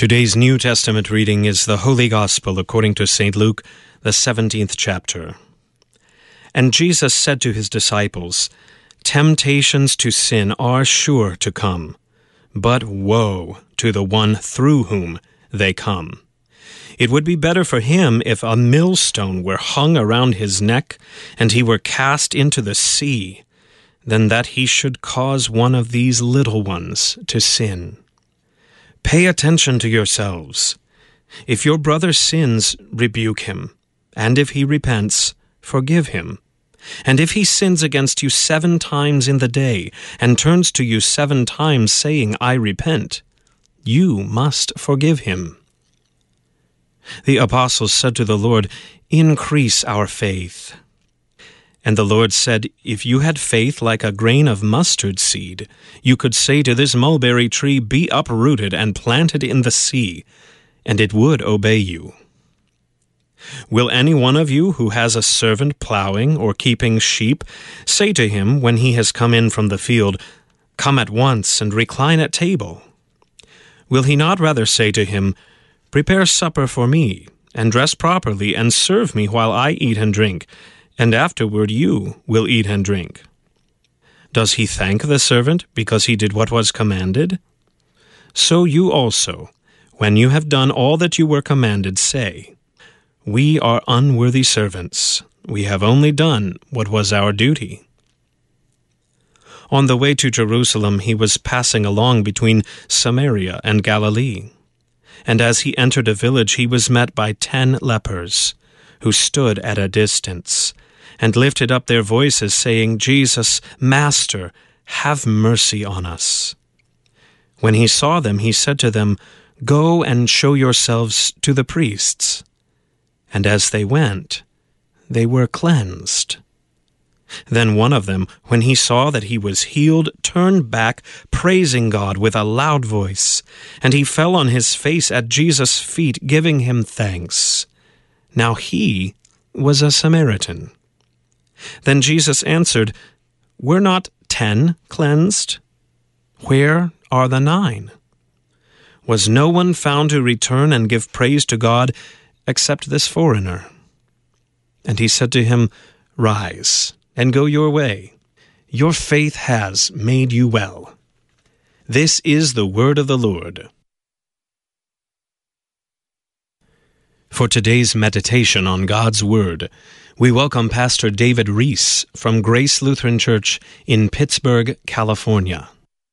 Today's New Testament reading is the Holy Gospel according to St. Luke, the 17th chapter. And Jesus said to his disciples, "Temptations to sin are sure to come, but woe to the one through whom they come. It would be better for him if a millstone were hung around his neck and he were cast into the sea, than that he should cause one of these little ones to sin. Pay attention to yourselves. If your brother sins, rebuke him, and if he repents, forgive him. And if he sins against you 7 times in the day, and turns to you 7 times saying, 'I repent,' you must forgive him." The apostles said to the Lord, "Increase our faith." And the Lord said, "If you had faith like a grain of mustard seed, you could say to this mulberry tree, 'Be uprooted and planted in the sea,' and it would obey you. Will any one of you who has a servant plowing or keeping sheep say to him when he has come in from the field, 'Come at once and recline at table'? Will he not rather say to him, 'Prepare supper for me, and dress properly, and serve me while I eat and drink, and afterward you will eat and drink'? Does he thank the servant because he did what was commanded? So you also, when you have done all that you were commanded, say, 'We are unworthy servants. We have only done what was our duty.'" On the way to Jerusalem he was passing along between Samaria and Galilee. And as he entered a village he was met by 10 lepers, who stood at a distance, and lifted up their voices, saying, "Jesus, Master, have mercy on us." When he saw them, he said to them, "Go and show yourselves to the priests." And as they went, they were cleansed. Then one of them, when he saw that he was healed, turned back, praising God with a loud voice, and he fell on his face at Jesus' feet, giving him thanks. Now he was a Samaritan. Then Jesus answered, "Were not 10 cleansed? Where are the 9? Was no one found to return and give praise to God except this foreigner?" And he said to him, "Rise and go your way. Your faith has made you well." This is the word of the Lord. For today's meditation on God's Word, we welcome Pastor David Reese from Grace Lutheran Church in Pittsburgh, California.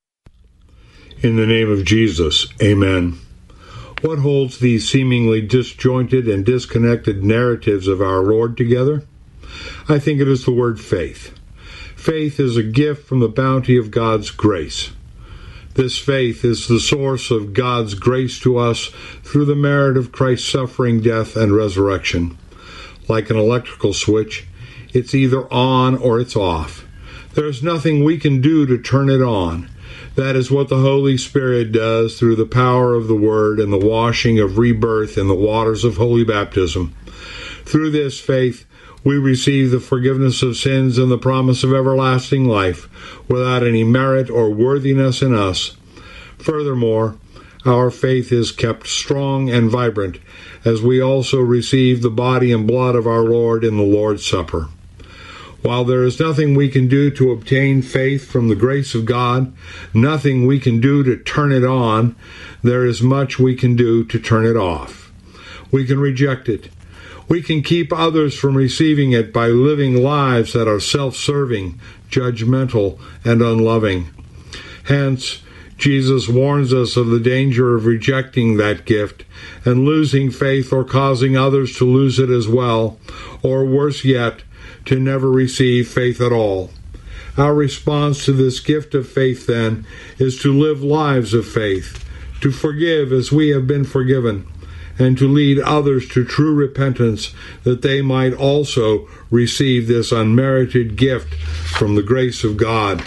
In the name of Jesus, amen. What holds these seemingly disjointed and disconnected narratives of our Lord together? I think it is the word faith. Faith is a gift from the bounty of God's grace. This faith is the source of God's grace to us through the merit of Christ's suffering, death, and resurrection. Like an electrical switch, it's either on or it's off. There is nothing we can do to turn it on. That is what the Holy Spirit does through the power of the Word and the washing of rebirth in the waters of holy baptism. Through this faith, we receive the forgiveness of sins and the promise of everlasting life without any merit or worthiness in us. Furthermore, our faith is kept strong and vibrant as we also receive the body and blood of our Lord in the Lord's Supper. While there is nothing we can do to obtain faith from the grace of God, nothing we can do to turn it on, there is much we can do to turn it off. We can reject it. We can keep others from receiving it by living lives that are self-serving, judgmental, and unloving. Hence, Jesus warns us of the danger of rejecting that gift and losing faith or causing others to lose it as well, or worse yet, to never receive faith at all. Our response to this gift of faith, then, is to live lives of faith, to forgive as we have been forgiven, and to lead others to true repentance, that they might also receive this unmerited gift from the grace of God.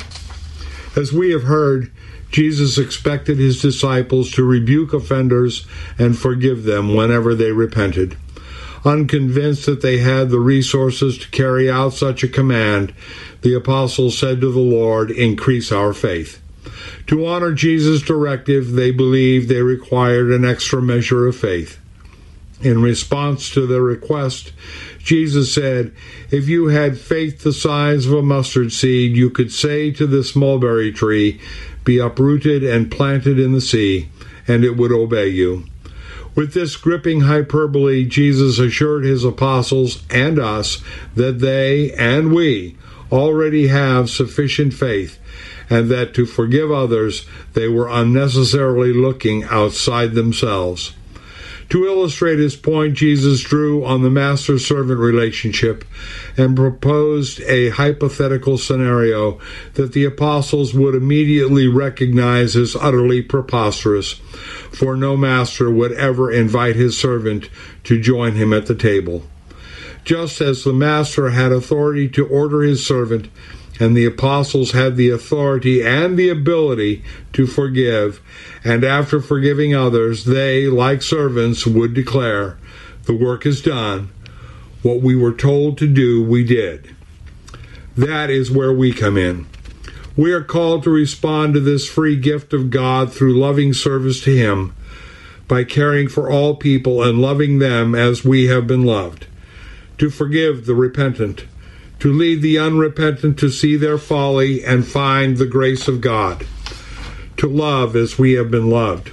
As we have heard, Jesus expected his disciples to rebuke offenders and forgive them whenever they repented. Unconvinced that they had the resources to carry out such a command, the apostles said to the Lord, "Increase our faith." To honor Jesus' directive, they believed they required an extra measure of faith. In response to their request, Jesus said, "If you had faith the size of a mustard seed, you could say to this mulberry tree, 'Be uprooted and planted in the sea,' and it would obey you." With this gripping hyperbole, Jesus assured his apostles and us that they and we already have sufficient faith, and that to forgive others they were unnecessarily looking outside themselves. To illustrate his point, Jesus drew on the master-servant relationship and proposed a hypothetical scenario that the apostles would immediately recognize as utterly preposterous, for no master would ever invite his servant to join him at the table. Just as the master had authority to order his servant, and the apostles had the authority and the ability to forgive, and after forgiving others, they, like servants, would declare, "The work is done. What we were told to do, we did." That is where we come in. We are called to respond to this free gift of God through loving service to Him, by caring for all people and loving them as we have been loved, to forgive the repentant, to lead the unrepentant to see their folly and find the grace of God, to love as we have been loved,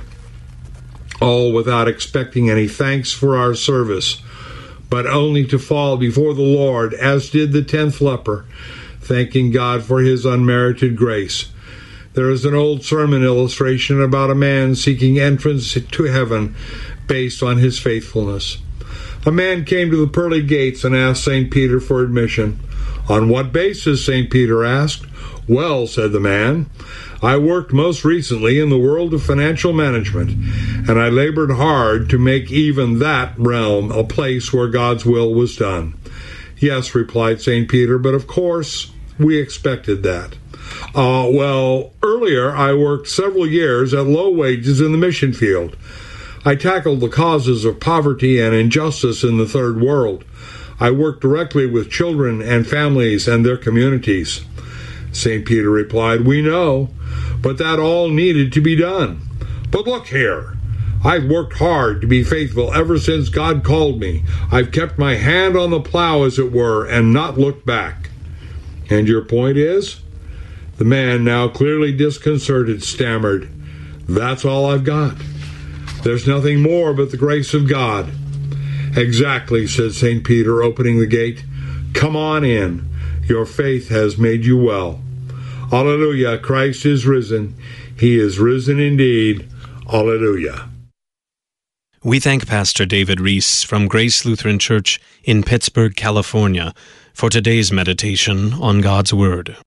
all without expecting any thanks for our service, but only to fall before the Lord, as did the 10th leper, thanking God for his unmerited grace. There is an old sermon illustration about a man seeking entrance to heaven based on his faithfulness. A man came to the pearly gates and asked St. Peter for admission. "On what basis?" St. Peter asked. "Well," said the man, "I worked most recently in the world of financial management, and I labored hard to make even that realm a place where God's will was done." "Yes," replied St. Peter, "but of course we expected that." Well, earlier I worked several years at low wages in the mission field. I tackled the causes of poverty and injustice in the third world. I worked directly with children and families and their communities." St. Peter replied, "We know, but that all needed to be done. But look here, I've worked hard to be faithful ever since God called me. I've kept my hand on the plow, as it were, and not looked back." "And your point is?" The man, now clearly disconcerted, stammered, "That's all I've got. There's nothing more but the grace of God." "Exactly," said St. Peter, opening the gate. "Come on in. Your faith has made you well." Alleluia, Christ is risen. He is risen indeed. Alleluia. We thank Pastor David Reese from Grace Lutheran Church in Pittsburgh, California, for today's meditation on God's Word.